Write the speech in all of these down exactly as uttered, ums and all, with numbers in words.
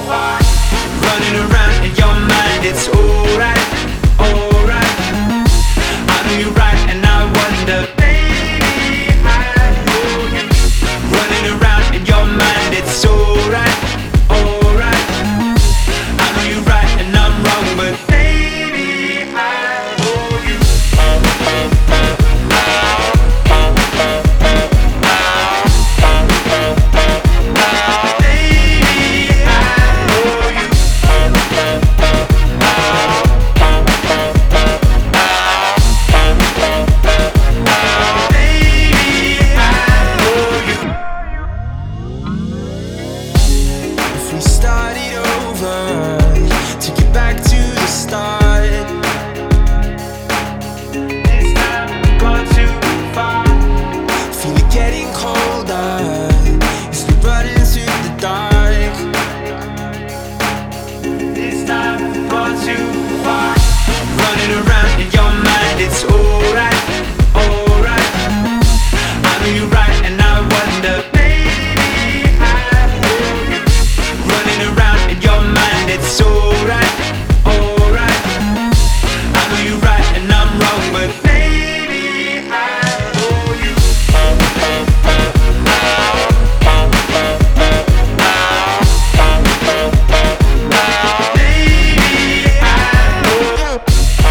Running around in your mind, it's alright, alright. I know you're right and I wonder, baby, I know you. Running around in your mind, it's alright, alright. I know you're right and I'm wrong, but baby, I know you. Started over, took it back to the start. This time we've gone too far. Feel it getting colder, it's still running through the dark. This time we've gone too far. Running around in your mind, it's alright, alright. I know you're right and I wonder, baby, I know you. Running around in your mind, it's alright, alright. I know you're right and I'm wrong, but baby, I know you. Baby, I know you.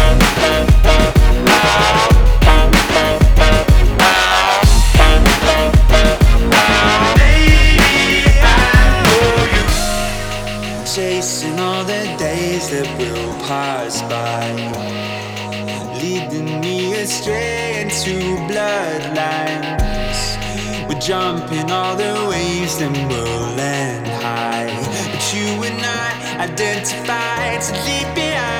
Baby, I know you. Chasing all the days that will pass by, leading me astray into bloodlines. We're jumping all the waves, then we'll land high. But you and I identified to leave behind.